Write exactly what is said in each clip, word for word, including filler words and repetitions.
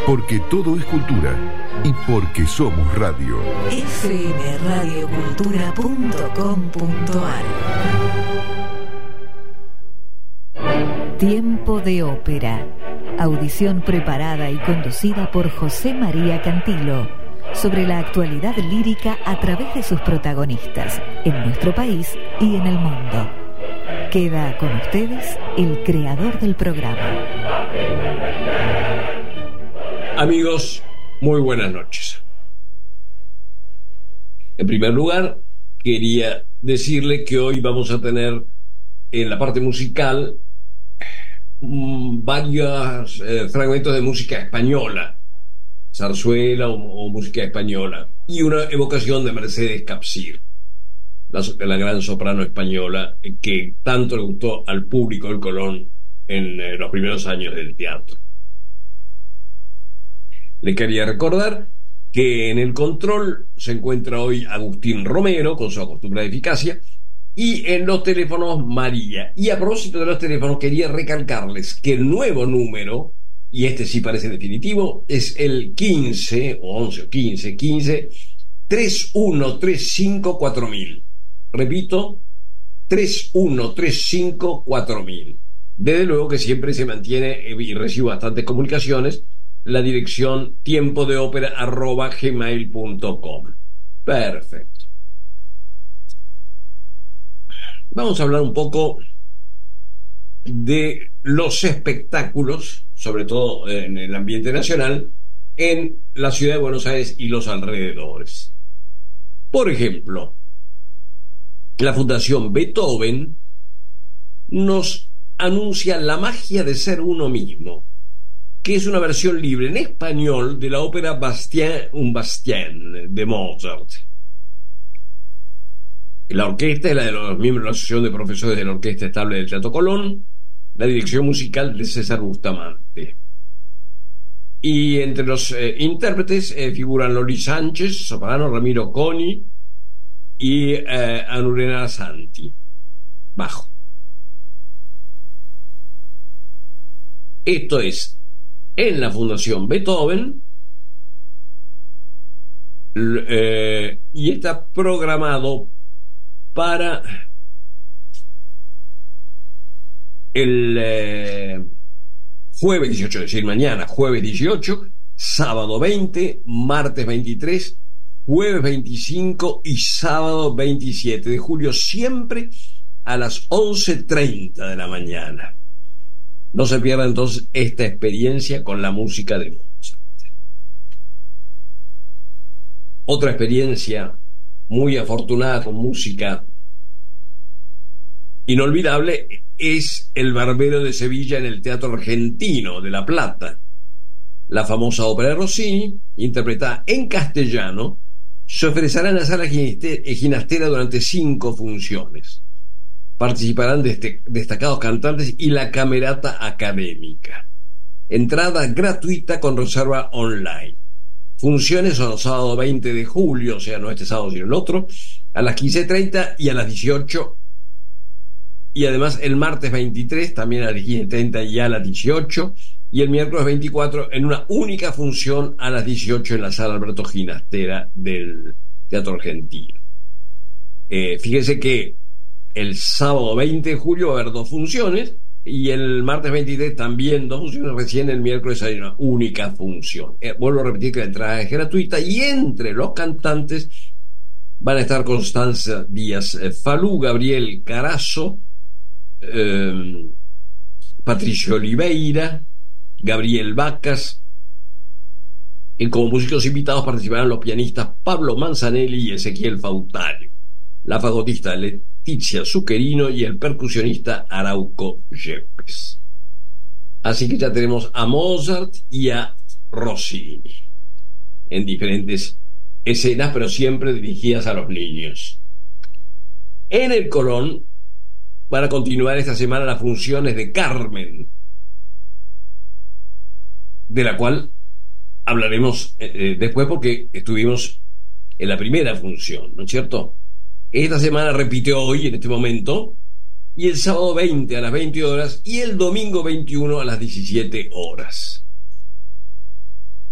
Porque todo es cultura y porque somos radio. f m radio cultura punto com punto a r. Tiempo de ópera. Audición preparada y conducida por José María Cantilo sobre la actualidad lírica a través de sus protagonistas en nuestro país y en el mundo. Queda con ustedes el creador del programa. Amigos, muy buenas noches. En primer lugar, quería decirle que hoy vamos a tener en la parte musical mmm, varios eh, fragmentos de música española, zarzuela o, o música española, y una evocación de Mercedes Capsir, la, la gran soprano española que tanto le gustó al público del Colón en eh, los primeros años del teatro. Le quería recordar que en el control se encuentra hoy Agustín Romero con su acostumbrada eficacia y en los teléfonos María. Y a propósito de los teléfonos, quería recalcarles que el nuevo número, y este sí parece definitivo, es el quince o once o quince quince tres uno tres cinco cuatro mil. Repito, tres uno tres cinco cuatro mil. Desde luego que siempre se mantiene y recibo bastantes comunicaciones la dirección tiempo de ópera arroba gmail punto com. Perfecto. Vamos a hablar un poco de los espectáculos, sobre todo en el ambiente nacional, en la ciudad de Buenos Aires y los alrededores. Por ejemplo, la Fundación Beethoven nos anuncia La magia de ser uno mismo, que es una versión libre en español de la ópera Bastien un Bastien de Mozart. La orquesta es la de los miembros de la Asociación de Profesores de la Orquesta Estable del Teatro Colón, la dirección musical de César Bustamante. Y entre los eh, intérpretes eh, figuran Loli Sánchez, soprano, Ramiro Coni y eh, Anurena Santi, bajo. Esto es en la Fundación Beethoven, eh, y está programado para el eh, jueves dieciocho, es decir, mañana, jueves dieciocho, sábado veinte, martes veintitrés, jueves veinticinco y sábado veintisiete de julio, siempre a las once treinta de la mañana. No se pierda entonces esta experiencia con la música de Mozart. Otra experiencia muy afortunada con música inolvidable es El Barbero de Sevilla en el Teatro Argentino de La Plata. La famosa ópera de Rossini, interpretada en castellano, se ofrecerá en la Sala Ginastera durante cinco funciones. Participarán dest- destacados cantantes y la camerata académica. Entrada gratuita con reserva online. Funciones son el sábado veinte de julio, o sea, no este sábado sino el otro, a las quince treinta y a las dieciocho. Y además el martes veintitrés, también a las quince treinta y a las dieciocho. Y el miércoles veinticuatro en una única función a las dieciocho en la Sala Alberto Ginastera del Teatro Argentino. Eh, fíjense que el sábado veinte de julio va a haber dos funciones y el martes veintitrés también dos funciones, recién el miércoles hay una única función. Eh, vuelvo a repetir que la entrada es gratuita y entre los cantantes van a estar Constanza Díaz eh, Falú, Gabriel Carazo, eh, Patricio Oliveira, Gabriel Vacas, y como músicos invitados participarán los pianistas Pablo Manzanelli y Ezequiel Fautario, la fagotista Letizia Zuccherino y el percusionista Arauco Yepes. Así que ya tenemos a Mozart y a Rossini en diferentes escenas, pero siempre dirigidas a los niños. En el Colón van a continuar esta semana las funciones de Carmen, de la cual hablaremos eh, después porque estuvimos en la primera función, ¿no es cierto? Esta semana repite hoy, en este momento, y el sábado veinte a las veinte horas y el domingo veintiuno a las diecisiete horas.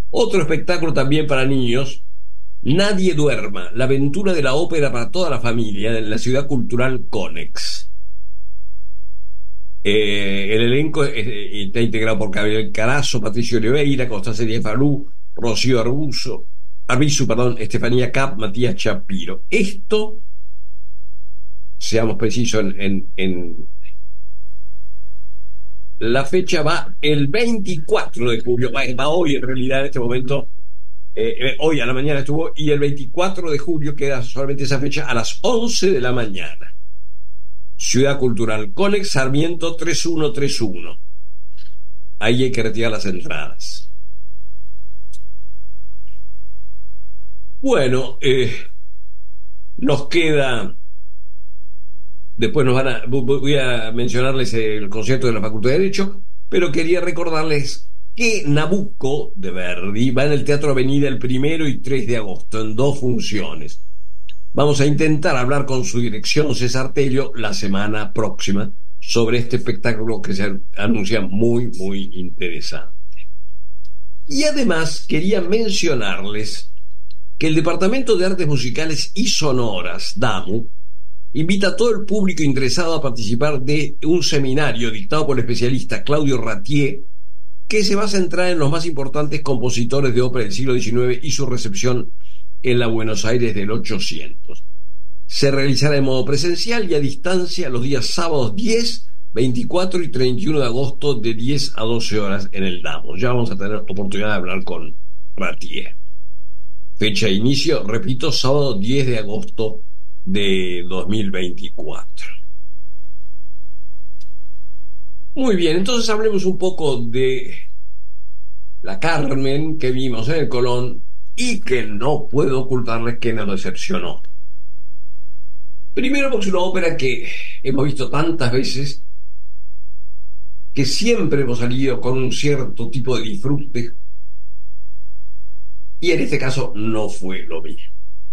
Otro espectáculo también para niños, Nadie duerma, la aventura de la ópera para toda la familia en la Ciudad Cultural Conex. Eh, el elenco eh, está integrado por Gabriel Carazo, Patricio Oliveira, Constanza Díaz Falú, Rocío Arbuzo, Arbizu, perdón, Estefanía Cap, Matías Chapiro. Esto, seamos precisos, en, en, en la fecha va el veinticuatro de julio, va, va hoy en realidad en este momento. Eh, hoy a la mañana estuvo, y el veinticuatro de julio queda solamente esa fecha a las once de la mañana. Ciudad Cultural Conex, Sarmiento tres uno tres uno. Ahí hay que retirar las entradas. Bueno, eh, nos queda, después nos van a, voy a mencionarles el concierto de la Facultad de Derecho, pero quería recordarles que Nabucco de Verdi va en el Teatro Avenida el primero y tres de agosto en dos funciones. Vamos a intentar hablar con su dirección, César Tello, la semana próxima sobre este espectáculo que se anuncia muy, muy interesante. Y además quería mencionarles que el Departamento de Artes Musicales y Sonoras, DAMU, invita a todo el público interesado a participar de un seminario dictado por el especialista Claudio Ratier, que se va a centrar en los más importantes compositores de ópera del siglo diecinueve y su recepción en la Buenos Aires del ochocientos. Se realizará de modo presencial y a distancia los días sábados diez, veinticuatro y treinta y uno de agosto de diez a doce horas en el DAMU. Ya vamos a tener oportunidad de hablar con Ratier. Fecha de inicio, repito, sábado diez de agosto de dos mil veinticuatro. Muy bien, entonces hablemos un poco de la Carmen que vimos en el Colón y que no puedo ocultarles que nos decepcionó. Primero porque es una ópera que hemos visto tantas veces, que siempre hemos salido con un cierto tipo de disfrute, y en este caso no fue lo mismo.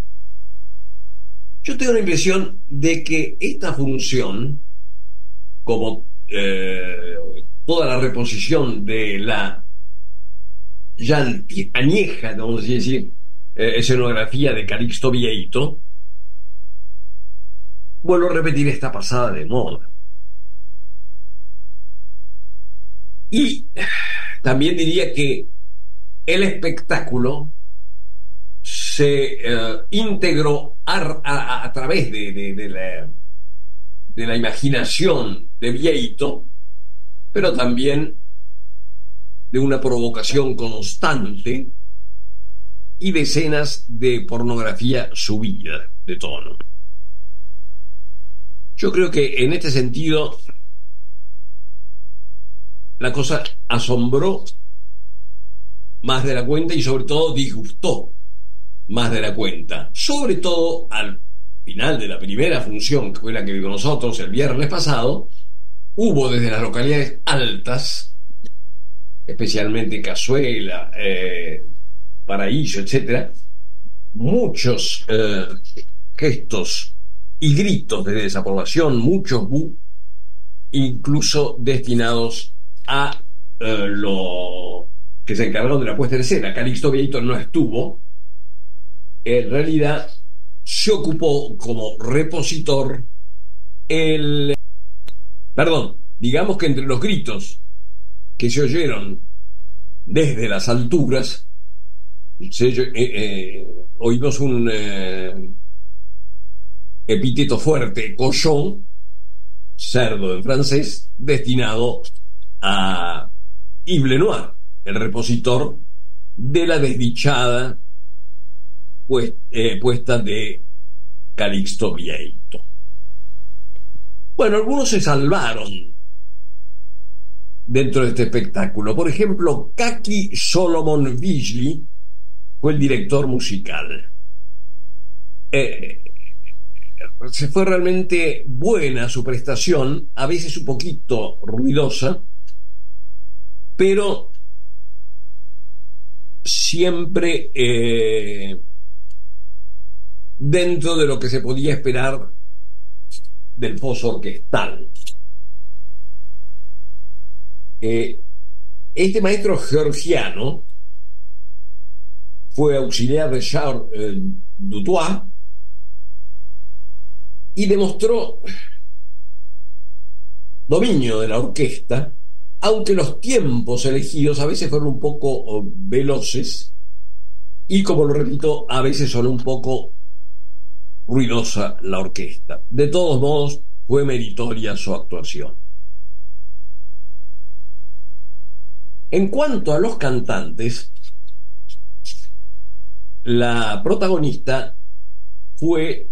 Yo tengo la impresión de que esta función, como eh, toda la reposición de la ya añeja, vamos a decir, eh, escenografía de Calixto Vieito, vuelvo a repetir, esta pasada de moda. Y también diría que el espectáculo se eh, integró a, a, a través de, de, de, la, de la imaginación de Vieito, pero también de una provocación constante y de escenas de pornografía subida de tono. Yo creo que en este sentido la cosa asombró más de la cuenta y sobre todo disgustó más de la cuenta, sobre todo al final de la primera función, que fue la que vimos nosotros el viernes pasado. Hubo desde las localidades altas, especialmente Cazuela, eh, Paraíso, etcétera, muchos eh, gestos y gritos de desaprobación, muchos bu, incluso destinados a eh, lo que se encargaron de la puesta en escena. Calixto Vieito no estuvo, en realidad se ocupó como repositor el... Perdón, digamos que entre los gritos que se oyeron desde las alturas, se, eh, eh, oímos un eh, epíteto fuerte, cochon, cerdo en francés, destinado a Yves Lenoir, el repositor de la desdichada pues, eh, puesta de Calixto Vieito. Bueno, algunos se salvaron dentro de este espectáculo. Por ejemplo, Kaki Solomon Vigli fue el director musical. Eh, se fue realmente buena su prestación, a veces un poquito ruidosa, pero siempre eh, dentro de lo que se podía esperar del foso orquestal. Eh, este maestro georgiano fue auxiliar de Charles eh, Dutoit y demostró dominio de la orquesta, aunque los tiempos elegidos a veces fueron un poco oh, veloces y, como lo repito, a veces son un poco ruidosa la orquesta. De todos modos, fue meritoria su actuación. En cuanto a los cantantes, la protagonista fue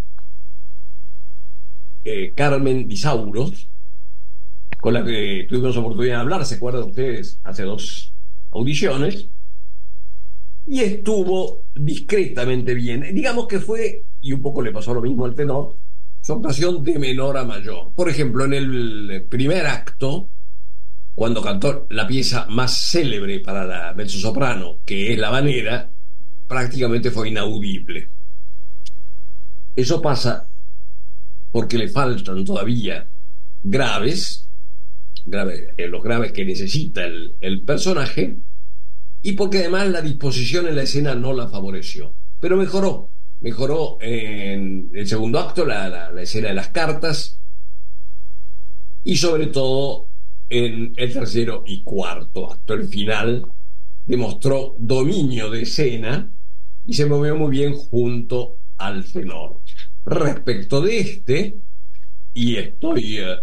eh, Carmen Di Sauro, con la que tuvimos oportunidad de hablar, ¿se acuerdan ustedes? Hace dos audiciones, y estuvo discretamente bien. Digamos que fue, y un poco le pasó lo mismo al tenor, su actuación de menor a mayor. Por ejemplo, en el primer acto, cuando cantó la pieza más célebre para la mezzosoprano, que es La Habanera, prácticamente fue inaudible. Eso pasa porque le faltan todavía graves, graves eh, los graves que necesita el, el personaje, y porque además la disposición en la escena no la favoreció. Pero mejoró, mejoró en el segundo acto, la, la, la escena de las cartas, y sobre todo en el tercero y cuarto acto. El final demostró dominio de escena y se movió muy bien junto al tenor. Respecto de este, y estoy eh,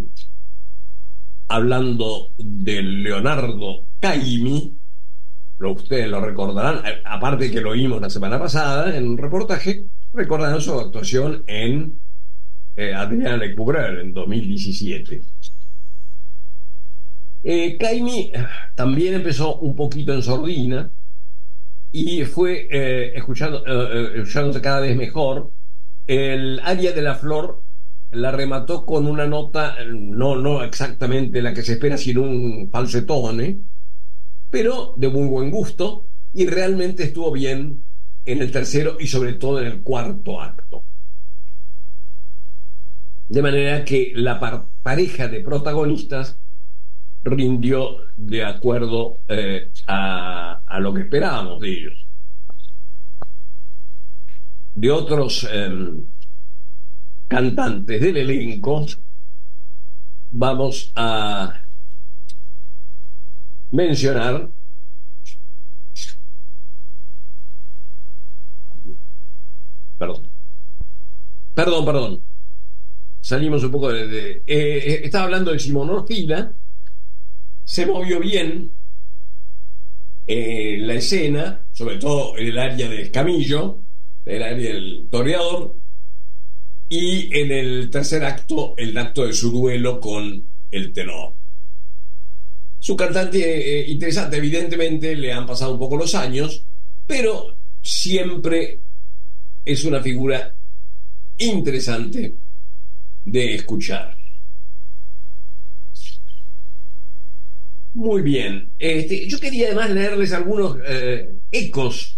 hablando de Leonardo Caymmi, lo, ustedes lo recordarán, aparte que lo vimos la semana pasada en un reportaje, recordarán su actuación en eh, Adriana Lecouvreur en dos mil diecisiete. Eh, Caymmi también empezó un poquito en sordina y fue eh, escuchando, eh, escuchándose cada vez mejor. El aria de la flor la remató con una nota, no, no exactamente la que se espera, sino un falsetone, pero de muy buen gusto, y realmente estuvo bien en el tercero y sobre todo en el cuarto acto. De manera que la par- pareja de protagonistas rindió de acuerdo eh, a, a lo que esperábamos de ellos. De otros eh, cantantes del elenco, vamos a mencionar perdón perdón perdón salimos un poco de, de eh, estaba hablando de Simón Orfila. Se movió bien en la escena, sobre todo en el área de Escamillo, en el área del toreador, y en el tercer acto, el acto de su duelo con el tenor. Su cantante eh, interesante, evidentemente le han pasado un poco los años, pero siempre es una figura interesante de escuchar. Muy bien. Este, yo quería además leerles algunos eh, ecos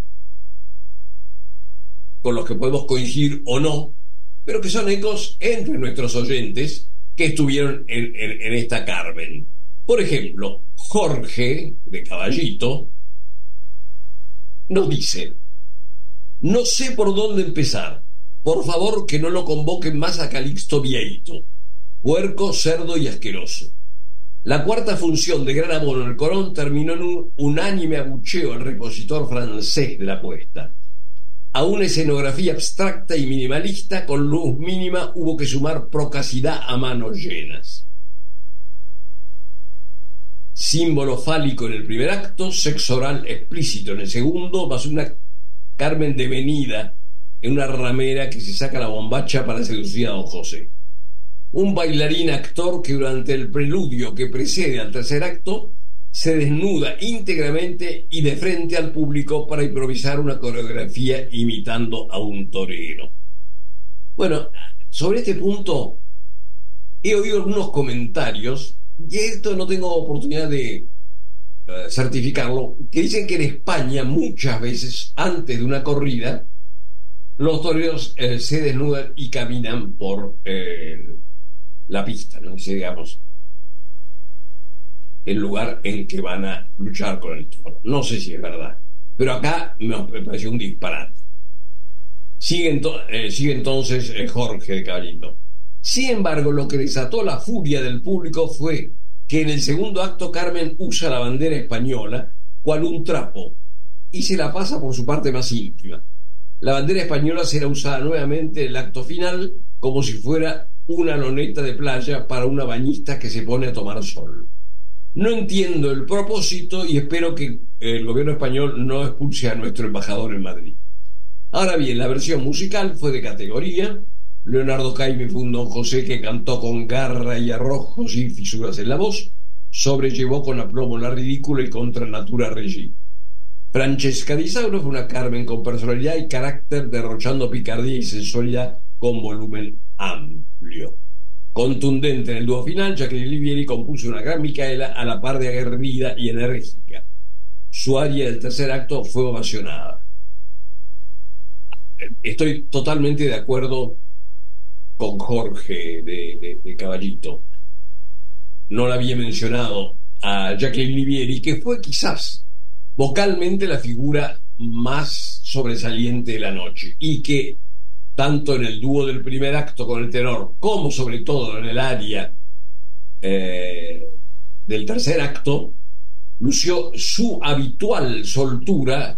con los que podemos coincidir o no, pero que son ecos entre nuestros oyentes que estuvieron en, en, en esta Carmen. Por ejemplo, Jorge de Caballito nos dice: no sé por dónde empezar. Por favor, que no lo convoquen más a Calixto Vieito. Puerco, cerdo y asqueroso. La cuarta función de Gran Abono en el Colón terminó en un unánime abucheo al repositor francés de la puesta. A una escenografía abstracta y minimalista con luz mínima hubo que sumar procacidad a manos llenas. Símbolo fálico en el primer acto, sexo oral explícito en el segundo, más una Carmen devenida en una ramera que se saca la bombacha para seducir a don José. Un bailarín actor que durante el preludio que precede al tercer acto se desnuda íntegramente y de frente al público para improvisar una coreografía imitando a un torero. Bueno, sobre este punto he oído algunos comentarios, y esto no tengo oportunidad de uh, certificarlo, que dicen que en España muchas veces antes de una corrida los toreros eh, se desnudan y caminan por eh, la pista, ¿no? Ese, digamos, el lugar en que van a luchar con el toro. No sé si es verdad. Pero acá me, me pareció un disparate. Sigue, ento- eh, sigue entonces eh, Jorge de Caballito. Sin embargo, lo que desató la furia del público fue que en el segundo acto Carmen usa la bandera española cual un trapo y se la pasa por su parte más íntima. La bandera española será usada nuevamente en el acto final como si fuera una loneta de playa para una bañista que se pone a tomar sol. No entiendo el propósito y espero que el gobierno español no expulse a nuestro embajador en Madrid. Ahora bien, la versión musical fue de categoría. Leonardo Caymmi fue un Don José que cantó con garra y arrojo sin fisuras en la voz, sobrellevó con aplomo la ridícula y contra natura regí. Francesca Di Sauro fue una Carmen con personalidad y carácter, derrochando picardía y sensualidad con volumen amplio. Contundente en el dúo final, Jacqueline Livieri compuso una gran Micaela a la par de aguerrida y enérgica. Su aria del tercer acto fue ovacionada. Estoy totalmente de acuerdo con Jorge de, de, de Caballito. No la había mencionado a Jacqueline Livieri, que fue quizás vocalmente la figura más sobresaliente de la noche y que tanto en el dúo del primer acto con el tenor como sobre todo en el aria eh, del tercer acto lució su habitual soltura,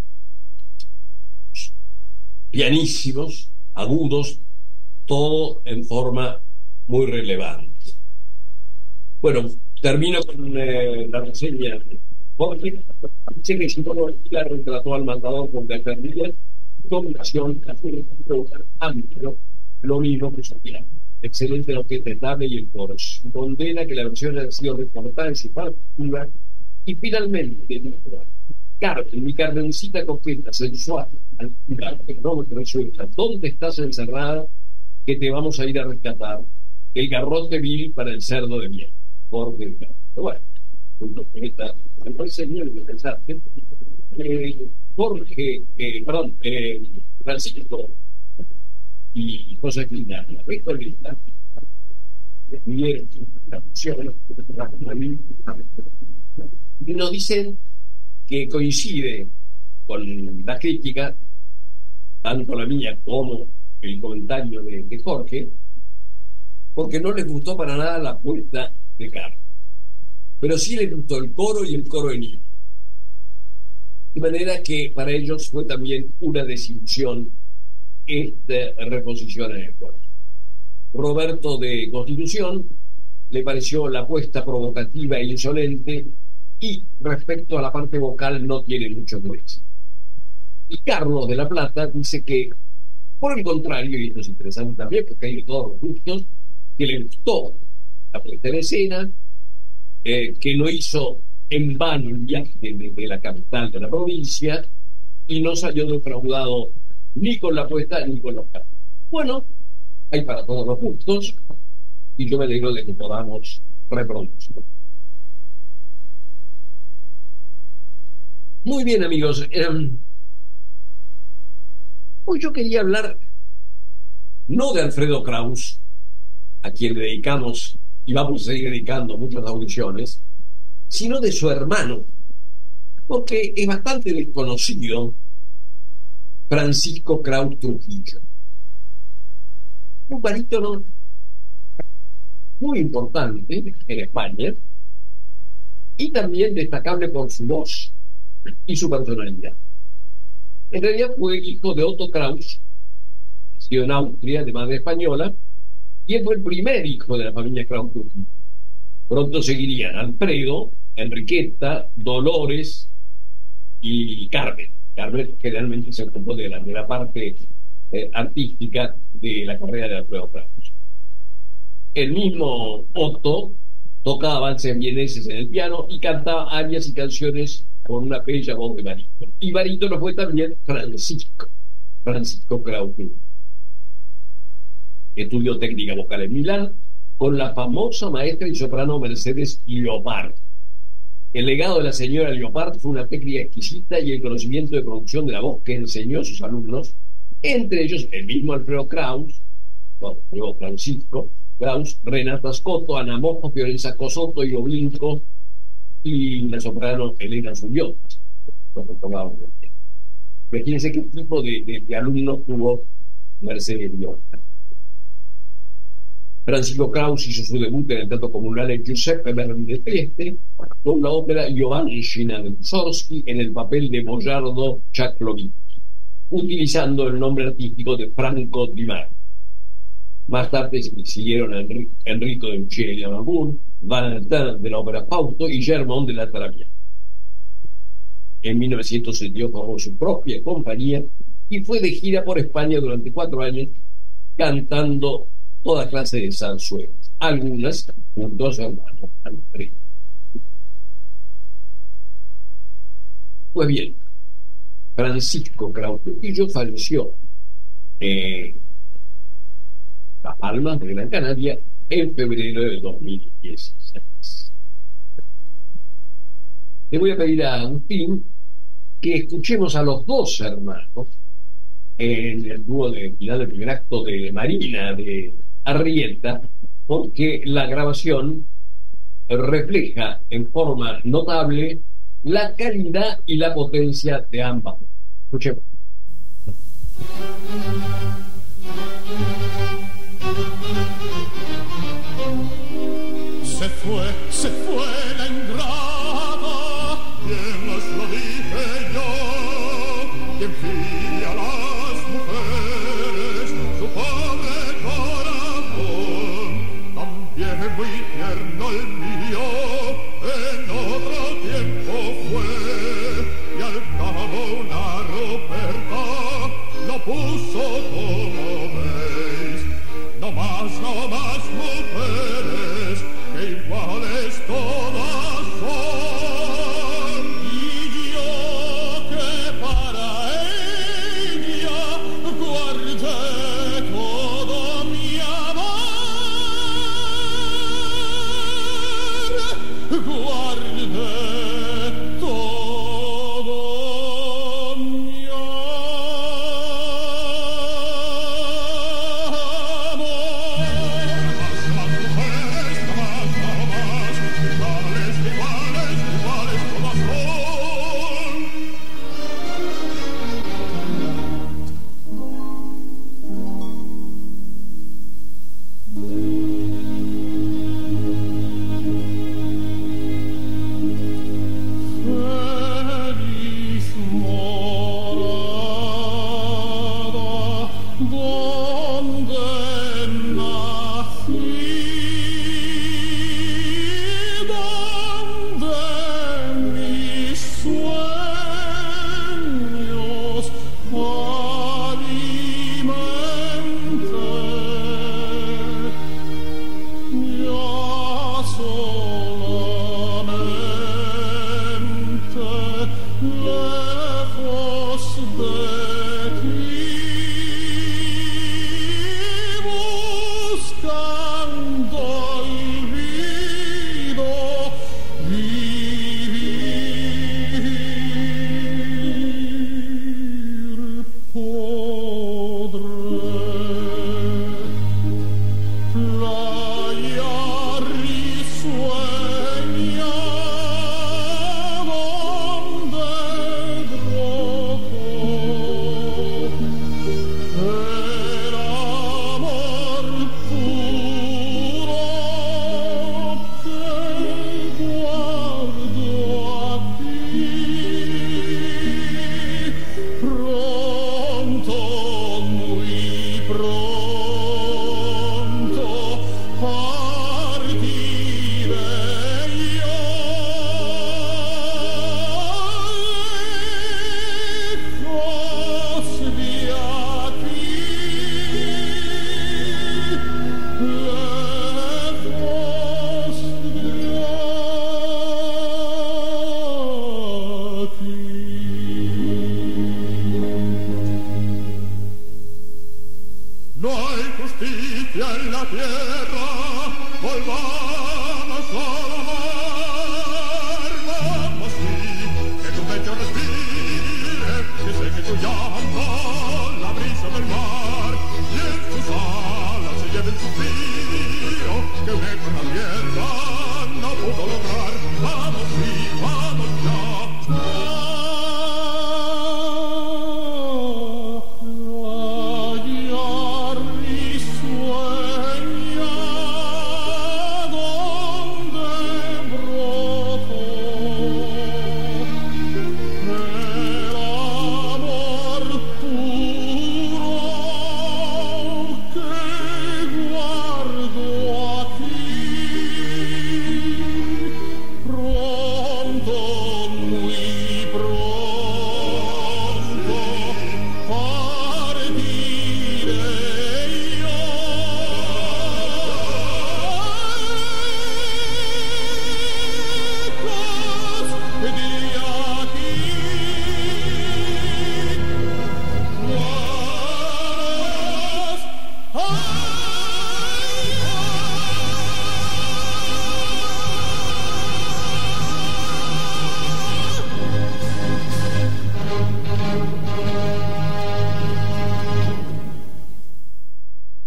pianísimos, agudos, todo en forma muy relevante. Bueno, termino con eh, la reseña de Jorge. Dice que psicología retrató al matador con Fernández, combinación amplio, lo mismo que su piano. Excelente lo que es estable y el coro. Condena que la versión haya sido recortada en su partitura. Y finalmente, Carmen, mi Carmencita coqueta, sensual, altura, que no me resuelta. ¿Dónde estás encerrada? Que te vamos a ir a rescatar. El garrote vil para el cerdo de miel. Jorge de Caballito. Bueno, esta, me parece bien de pensar. Eh, Jorge, eh, perdón, eh, Francisco y Josefina, la recoleta, bien, la función, y nos dicen que coincide con la crítica, tanto la mía como el comentario de, de Jorge, porque no les gustó para nada la puesta de Carmen, pero sí les gustó el coro y el coro en himno, de manera que para ellos fue también una desilusión esta reposición en el coro. Roberto de Constitución le pareció la puesta provocativa e insolente, y respecto a la parte vocal no tiene mucho que decir. Y Carlos de la Plata dice que, por el contrario, y esto es interesante también porque hay de todos los gustos, que le gustó la puesta en escena, eh, que no hizo en vano el viaje desde la capital de la provincia y no salió defraudado ni con la puesta ni con los cantos. Bueno, hay para todos los gustos y yo me alegro de que podamos reproducirlo. Muy bien, amigos. Eh, hoy yo quería hablar no de Alfredo Kraus, a quien le dedicamos y vamos a seguir dedicando muchas audiciones, sino de su hermano, porque es bastante desconocido, Francisco Kraus Trujillo, un barítono muy importante en España y también destacable por su voz y su personalidad. En realidad fue hijo de Otto Kraus, nacido en Austria, de madre española, y él fue el primer hijo de la familia Kraus Trujillo. Pronto seguirían Alfredo, Enriqueta, Dolores y Carmen. Carmen generalmente se ocupó de la, de la parte eh, artística de la carrera de Alfredo Kraus. El mismo Otto tocaba valses vieneses en el piano y cantaba arias y canciones con una bella voz de barítono. Y barítono fue también Francisco, Francisco Kraus. Estudió técnica vocal en Milán con la famosa maestra y soprano Mercedes Llopart. El legado de la señora Llopart fue una técnica exquisita y el conocimiento de producción de la voz que enseñó a sus alumnos, entre ellos el mismo Alfredo Kraus, no, Francisco Kraus, Renata Scotto, Ana Mojo, Fiorenza Cosotto y Oblinco y la soprano Elena Zuliot. lo retomaban del tiempo. Imagínense qué tipo de, de, de alumnos tuvo Mercedes Viola. Francisco Kraus hizo su debut en el teatro comunal en Giuseppe Verdi de Trieste con la ópera Giovannsina de Mussorgsky en el papel de Boiardo Ciaclovicchi, utilizando el nombre artístico de Franco Di Marco. Más tarde siguieron Enrico, Enrico de Lucia de Amargún, Valentin de la ópera Fausto y Germont de la Traviata. En mil novecientos setenta y dos formó su propia compañía y fue de gira por España durante cuatro años cantando toda clase de zarzuelas, algunas junto a su hermano Alfredo. Pues bien, Francisco Kraus Trujillo falleció en Las Palmas de Gran Canaria en febrero de dos mil dieciséis. Le voy a pedir a Agustín que escuchemos a los dos hermanos en el dúo de final del primer acto de Marina de Arrieta, porque la grabación refleja en forma notable la calidad y la potencia de ambas. Escuchemos. Se fue, se fue la ingrata, bien más lo dije yo, quien fíe a las mujeres su pobre corazón, también muy tierno el mío, en otro tiempo fue, y al cabo una Ruperta lo puso como veis, no más, no más mujeres, iguales todas son, y yo que para ella guardé todo mi amor, guardé todo mi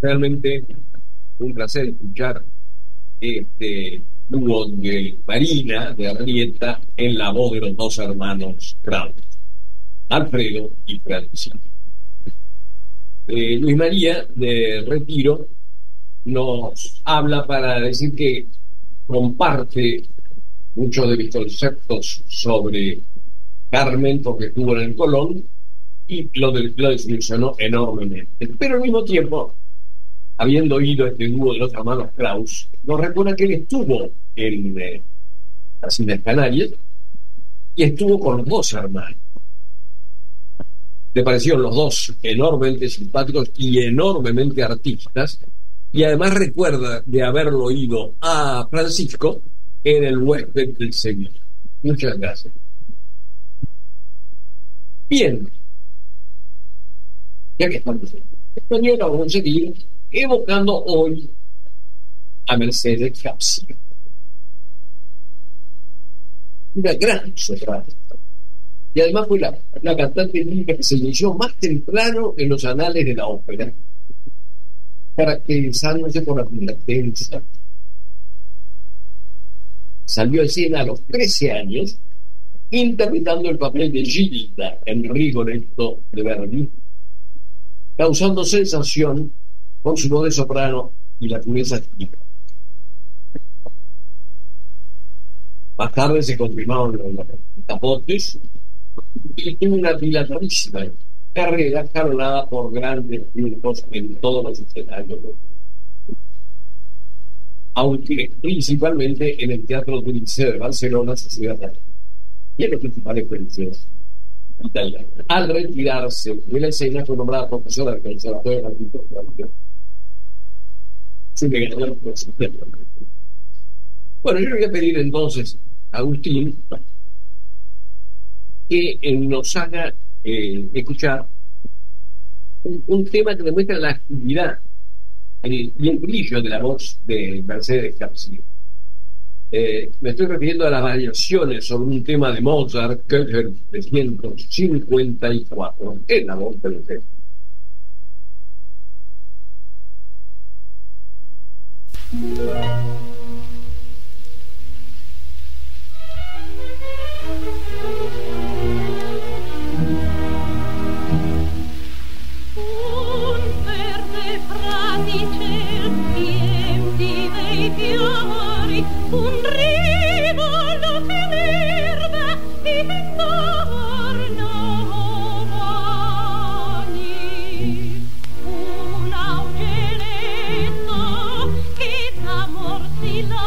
Realmente un placer escuchar este dúo de Marina de Arrieta en la voz de los dos hermanos Kraus, Alfredo y Francisco. Eh, Luis María de Retiro nos habla para decir que comparte muchos de mis conceptos sobre Carmen porque estuvo en el Colón y lo, de, lo desilusionó enormemente. Pero al mismo tiempo, habiendo oído este dúo de los hermanos Kraus, nos recuerda que él estuvo en eh, las Islas Canarias y estuvo con los dos hermanos. Le parecieron los dos enormemente simpáticos y enormemente artistas, y además recuerda de haberlo oído a Francisco en el huésped del Sevilla. Muchas gracias. Bien, ya que estamos en español, vamos a seguir evocando hoy a Mercedes Capsio, una gran soprano, y además fue la, la cantante lírica que se inició más temprano en los anales de la ópera, caracterizándose por la platenza. Salió a escena a los trece años, interpretando el papel de Gilda en Rigoletto de Verdi, causando sensación con su voz de soprano y la pureza típica. Más tarde se confirmaron los tapotes y tuvo una dilatadísima carrera coronada por grandes triunfos en todos los escenarios, aunque principalmente en el Teatro del Liceo de Barcelona, su ciudad natal, y en los principales provincias italianas. Al retirarse de la escena fue nombrada profesora del Conservatorio de Artistas Plásticos. Bueno, yo le voy a pedir entonces a Agustín que eh, nos haga eh, escuchar un, un tema que demuestra la agilidad el, y el brillo de la voz de Mercedes Capsio. Eh, me estoy refiriendo a las variaciones sobre un tema de Mozart, que es el trescientos cincuenta y cuatro, en la voz del tema. Un rivolo che verde intorno vani, un augeletto che d'amor si la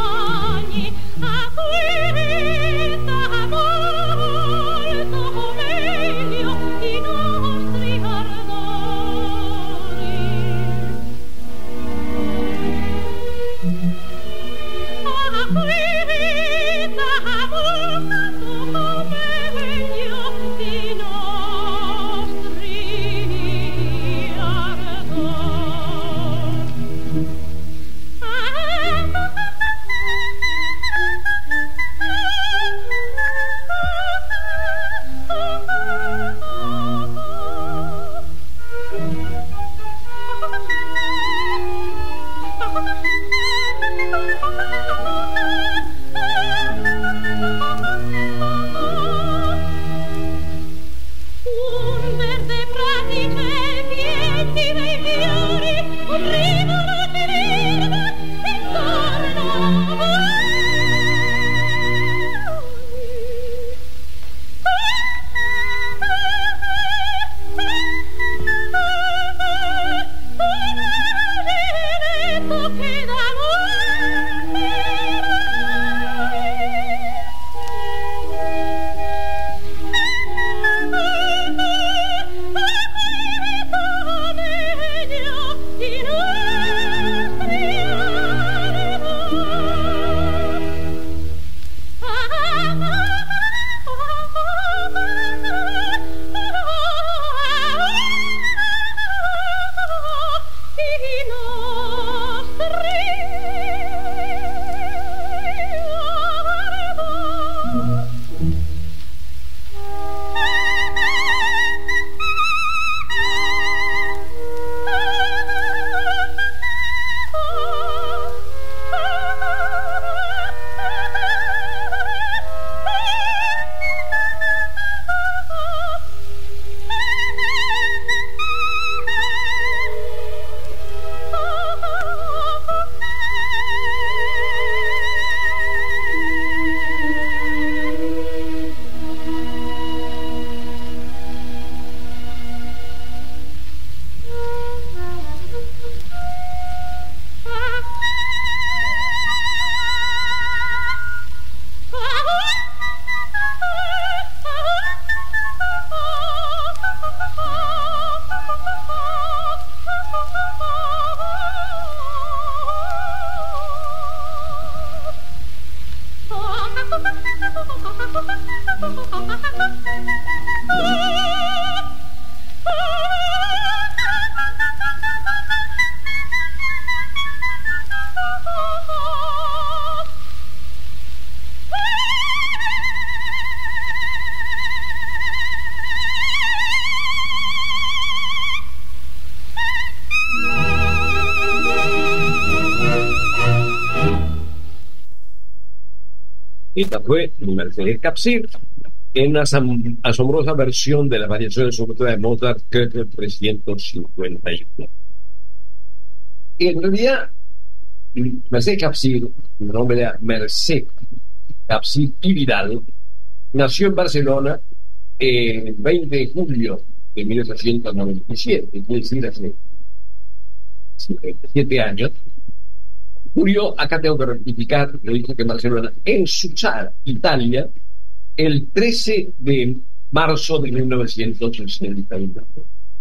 Esta fue Mercedes Capsir en una asam- asombrosa versión de las variaciones sobre todo de Mozart Köchel trescientos cincuenta y uno. En realidad, Mercedes Capsir, el nombre era Merced Capsir y Vidal, nació en Barcelona el veinte de julio de mil ochocientos noventa y siete, quiere decir hace cincuenta y siete años. Murió, acá tengo que rectificar, lo dije que en Barcelona, en Suchar, Italia, el trece de marzo de mil novecientos sesenta y nueve.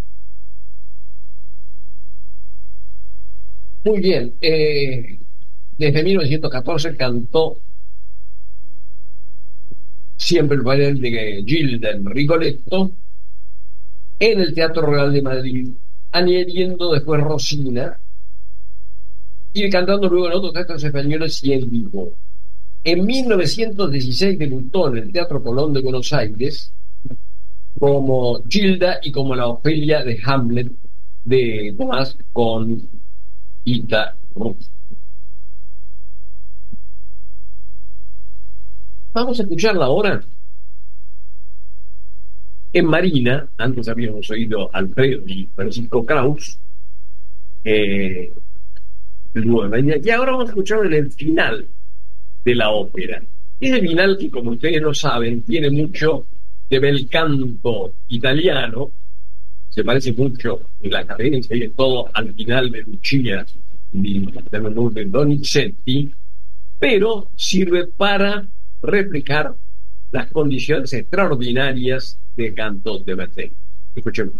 Muy bien, eh, desde mil novecientos catorce cantó siempre el papel de Gilda en Rigoletto en el Teatro Real de Madrid, añadiendo después Rosina y cantando luego en otros teatros españoles y en vivo. En mil novecientos dieciséis debutó en el Teatro Colón de Buenos Aires como Gilda y como la Ofelia de Hamlet de Tomás con Ita Ruz. Vamos a escucharla ahora en Marina. Antes habíamos oído a Alfredo y Francisco Kraus, eh, y ahora vamos a escuchar en el final de la ópera. Es el final que, como ustedes lo saben, tiene mucho de bel canto italiano, se parece mucho en la cadencia y en todo al final de Lucia de Donizetti, pero sirve para reflejar las condiciones extraordinarias de canto de Mercedes. Escuchemos.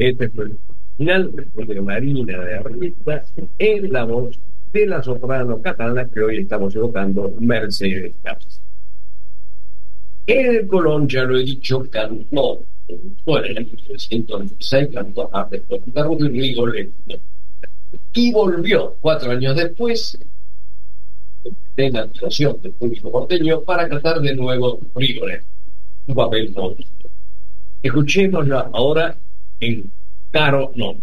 Este fue el final de Marina de Arrieta en la voz de la soprano catalana que hoy estamos evocando, Mercedes Capsi. En el Colón, ya lo he dicho, cantó, bueno, en el mil novecientos veintiséis cantó a Carlos y Rigoletto. Y volvió cuatro años después, en la actuación del público porteño, para cantar de nuevo Rigoletto, un papel bonito. Escuchémosla ahora en Caro No.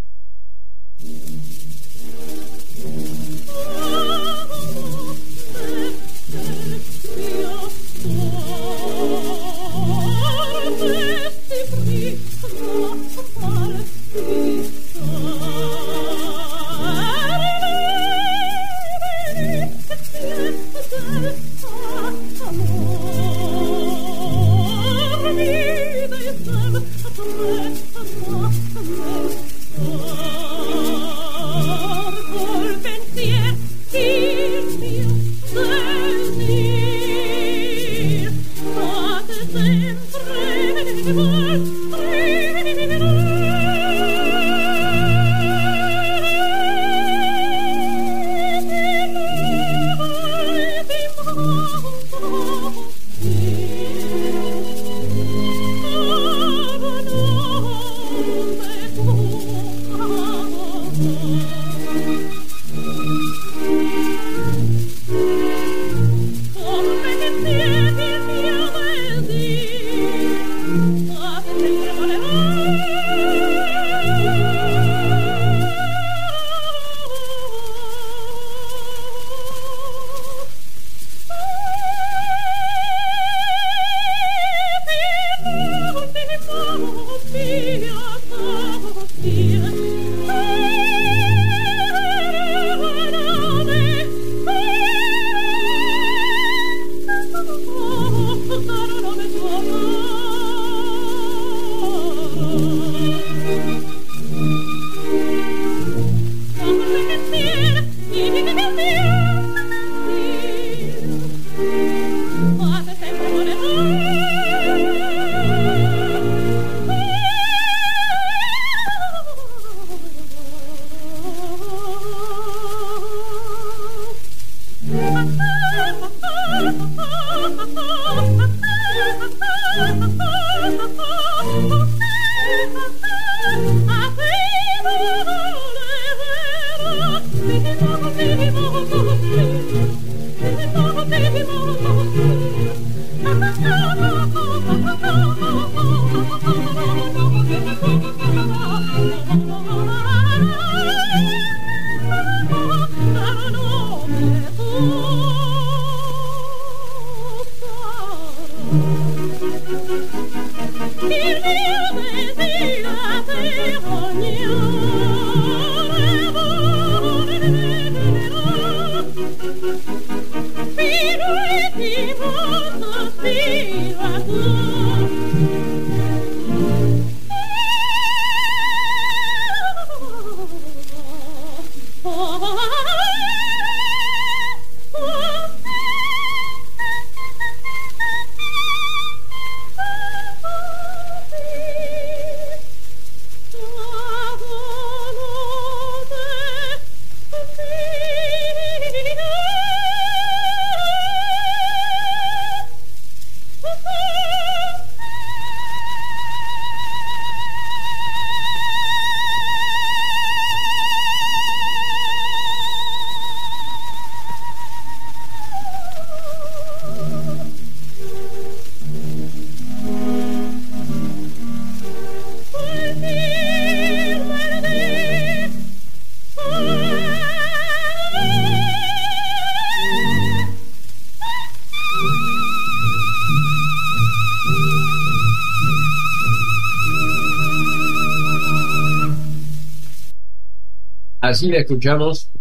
Así la escuchamos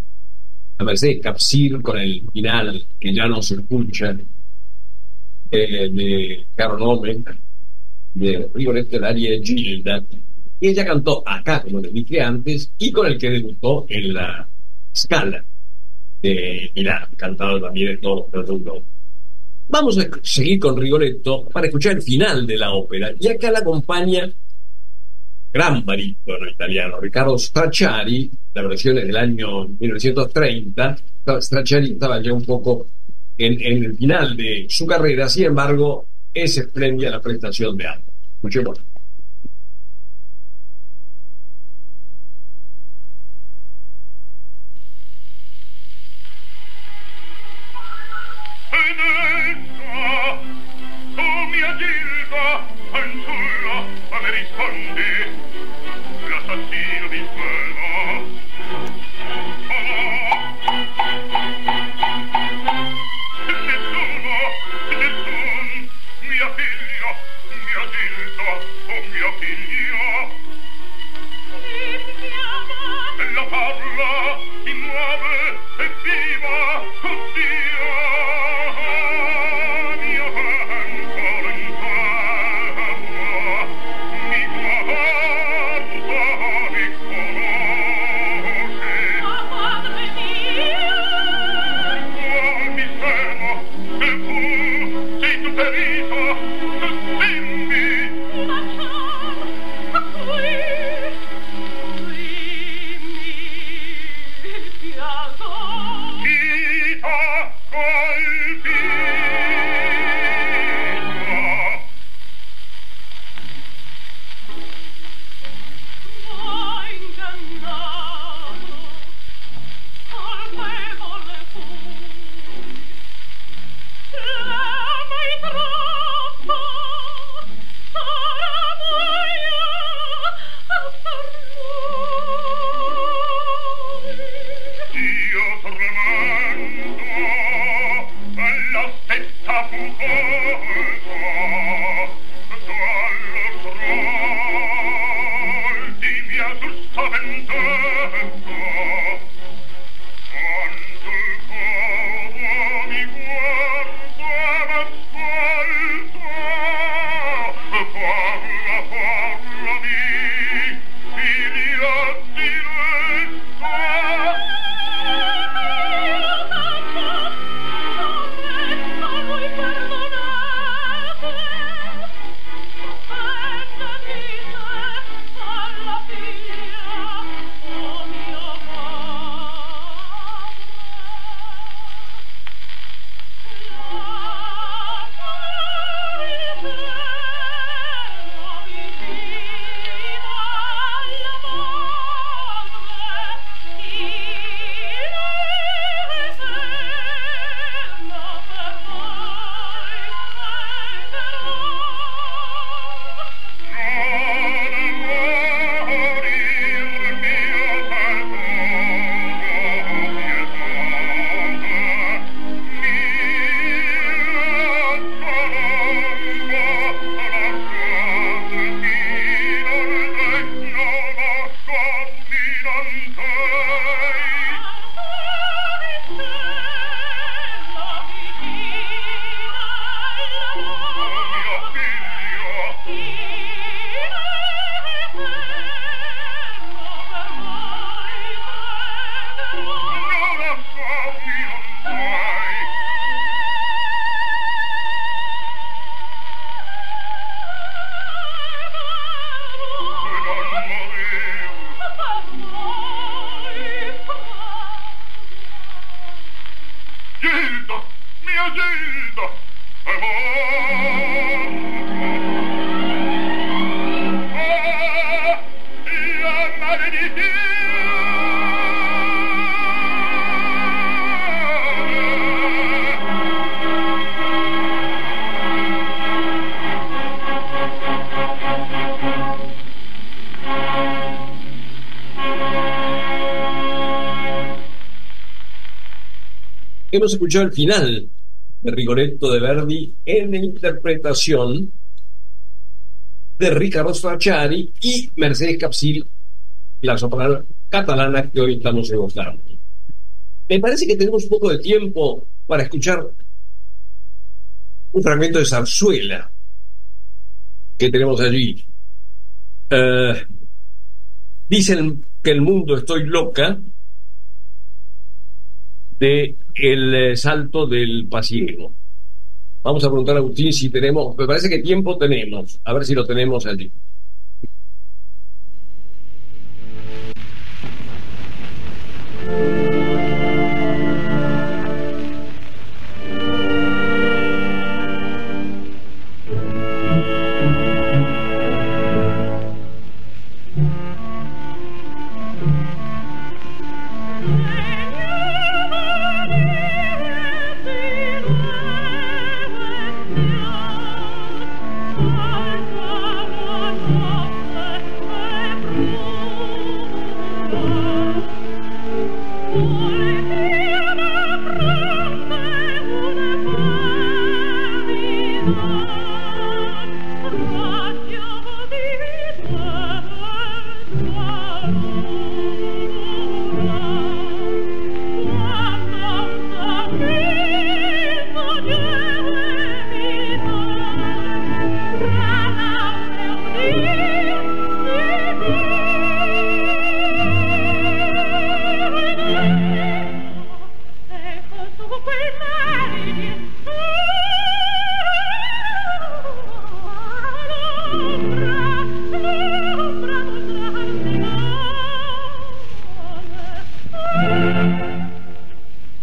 a Mercedes Capsir con el final que ya no se escucha eh, de Caro Nome, de Rigoletto, el aria de Gilda, y ella cantó acá, como les dije antes, y con el que debutó en la Scala de Milán, cantado también en todos los Europa. Vamos a seguir con Rigoletto para escuchar el final de la ópera, y acá la acompaña gran barítono italiano, Riccardo Stracciari. La versión es del año mil novecientos treinta. Stracciari estaba ya un poco en, en el final de su carrera, sin embargo, es espléndida la prestación de ambos. Escuchemos. Hemos escuchado el final de Rigoletto de Verdi en interpretación de Riccardo Stracciari y Mercedes Capsil, la soprano catalana que hoy estamos evocando. Me parece que tenemos un poco de tiempo para escuchar un fragmento de zarzuela que tenemos allí. Uh, dicen que el mundo estoy loca, de El salto del pasiego. Vamos a preguntar a Agustín si tenemos, me parece que tiempo tenemos, a ver si lo tenemos allí.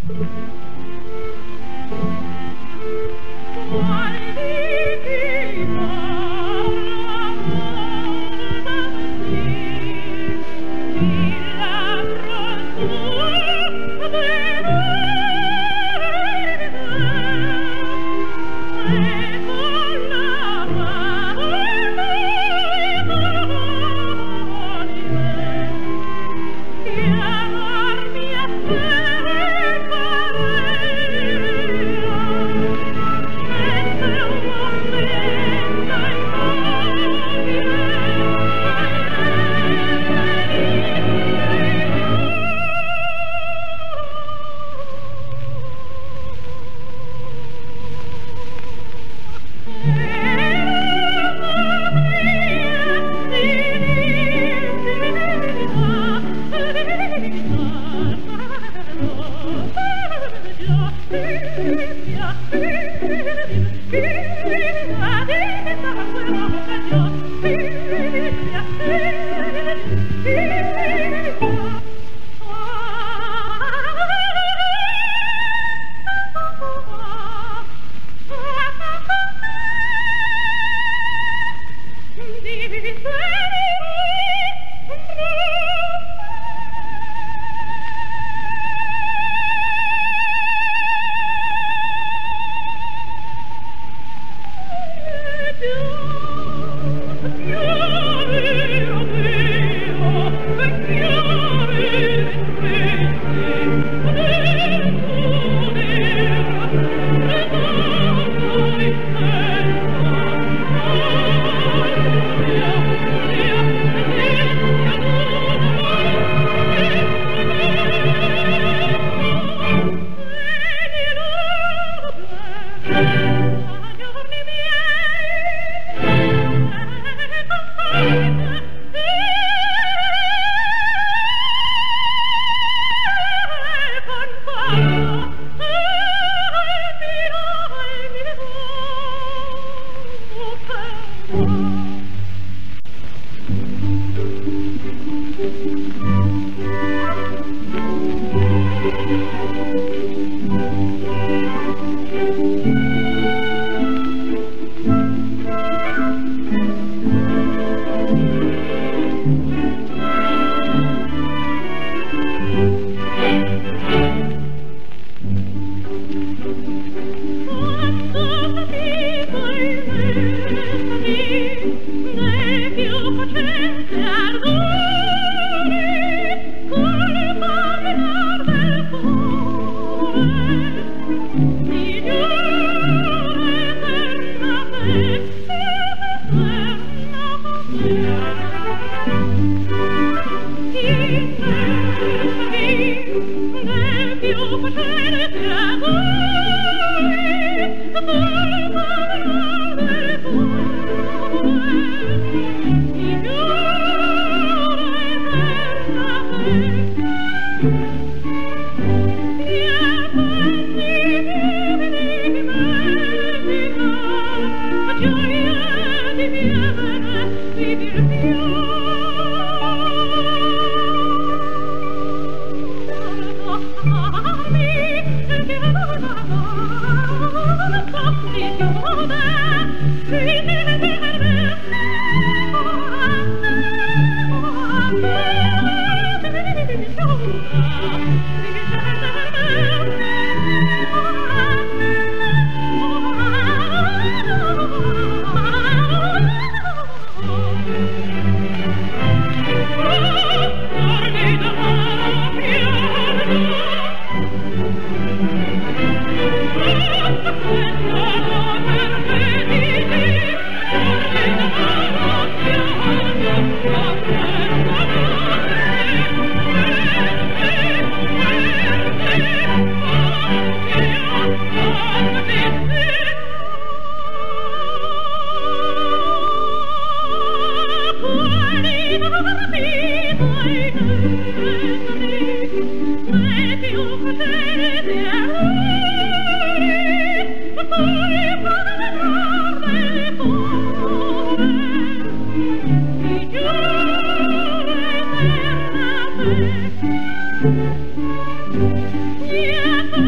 Yeah.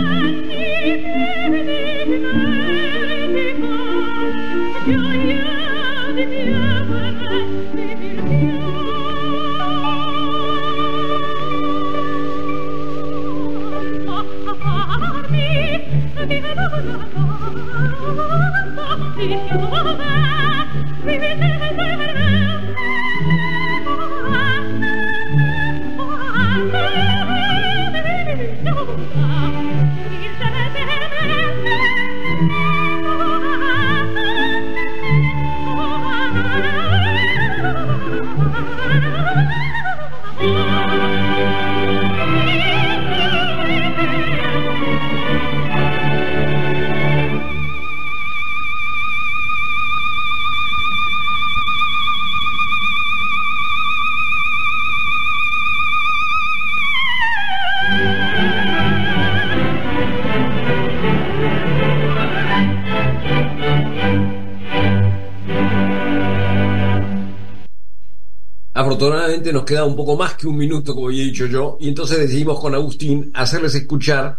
Afortunadamente nos queda un poco más que un minuto, como había dicho yo, y entonces decidimos con Agustín hacerles escuchar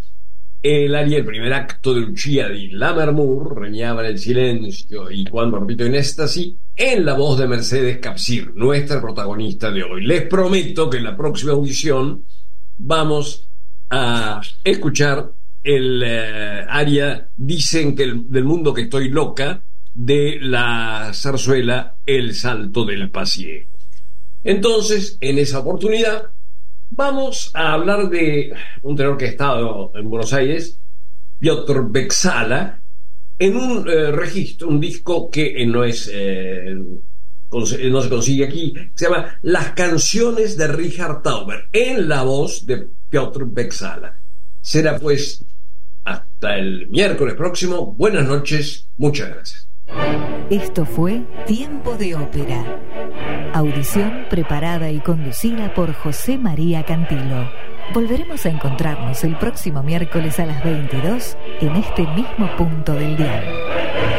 el aria, el primer acto de Lucia di Lammermoor, reñaba en el silencio y cuando repito en éxtasis, en la voz de Mercedes Capsir, nuestra protagonista de hoy. Les prometo que en la próxima audición vamos a escuchar el eh, aria Dicen que el, del mundo que estoy loca, de la zarzuela El salto del pasiego. Entonces, en esa oportunidad, vamos a hablar de un tenor que ha estado en Buenos Aires, Piotr Beczala, en un eh, registro, un disco que eh, no es eh, no se consigue aquí, se llama Las canciones de Richard Tauber, en la voz de Piotr Beczala. Será pues hasta el miércoles próximo. Buenas noches, muchas gracias. Esto fue Tiempo de Ópera. Audición preparada y conducida por José María Cantilo. Volveremos a encontrarnos el próximo miércoles a las veintidós en este mismo punto del dial.